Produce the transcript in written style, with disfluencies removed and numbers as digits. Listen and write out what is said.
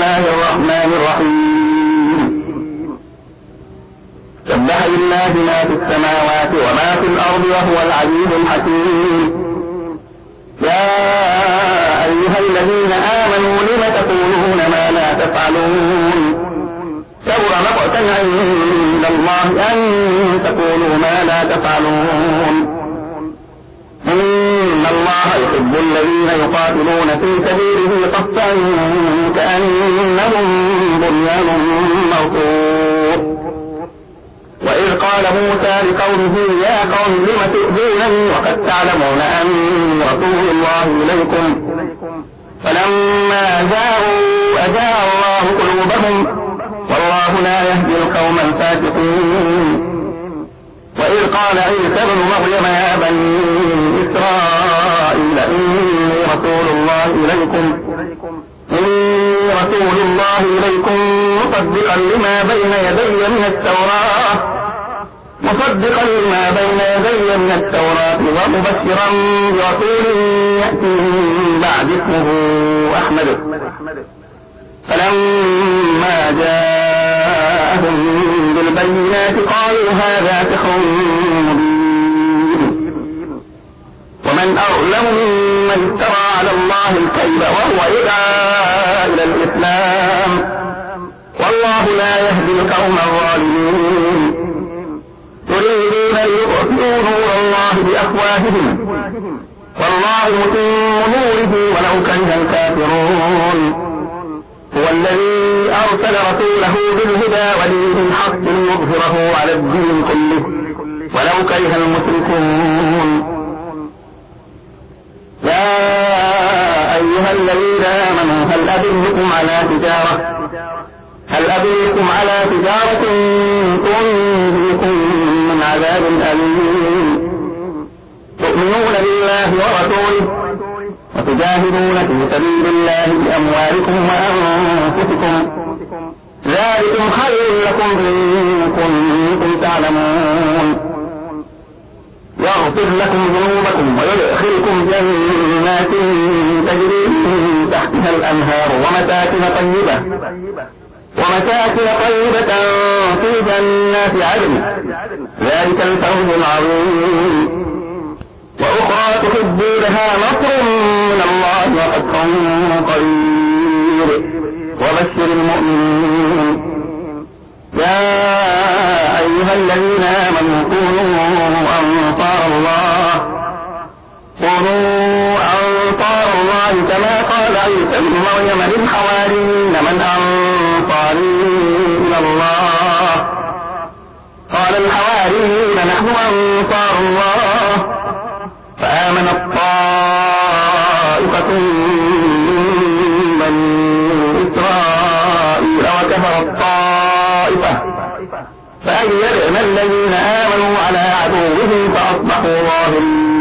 الله الرحمن الرحيم. سبح لله ما في السماوات وما في الأرض وهو العزيز الحكيم. يا أيها الذين آمنوا لم تقولون ما لا تفعلون كبر مقتا عند الله أن تقولوا ما لا تفعلون. إن الله يحب الذين يقاتلون في سبيله صفا كأنهم بنيان مرصوص. وإذ قال موسى لقومه يا قوم لم تؤذونني وقد تعلمون أني رسول الله إليكم فلما جاءوا أزاغ الله قلوبهم والله لا يهدي القوم الفاسقين. وإذ قال عيسى ابن مريم يا بني إسرائيل إني رسول الله إليكم مصدقا لما بين يدي من التوراة ومبشرا برسول يأتي من بعد اسمه أحمد. فلما جاءهم بالبينات قالوا هذا سحر مبين. ومن أظلم ممن افترى على الله الكذب وهو يدعى إلى الإسلام والله لا يهدي القوم الظالمين. يريدون ليطفئوا نور الله بأفواههم والله متم نوره ولو كره الكافرون. هو الذي أرسل رسوله بالهدى ودين الحق ليظهره على الدين كله ولو كره المشركون. يا أيها الذين آمنوا هل أدلكم على تجارة تنجيكم من عذاب أليم تؤمنون بالله ورسوله وتجاهدون في سبيل الله بأموالكم وأنفسكم ذلكم خير لكم إن كنتم تعلمون. يغفر لكم ذنوبكم ويدخلكم جنات تجري من تحتها الأنهار ومساكن طيبة في جنات عدن ذلك الفوز العظيم. وأخرى تحبونها نصر من الله وفتح قريب وبشر المؤمنين. يا أيها الذين آمنوا كونوا أنصار الله كما قال عيسى ابن مريم للحواريين من أنصاري إلى الله قال الحواريون نحن أنصار الله فآمنت طائفة من بني إسرائيل وكفرت طائفة فأيدنا الذين آمنوا على عدوهم فأصبحوا ظاهرين.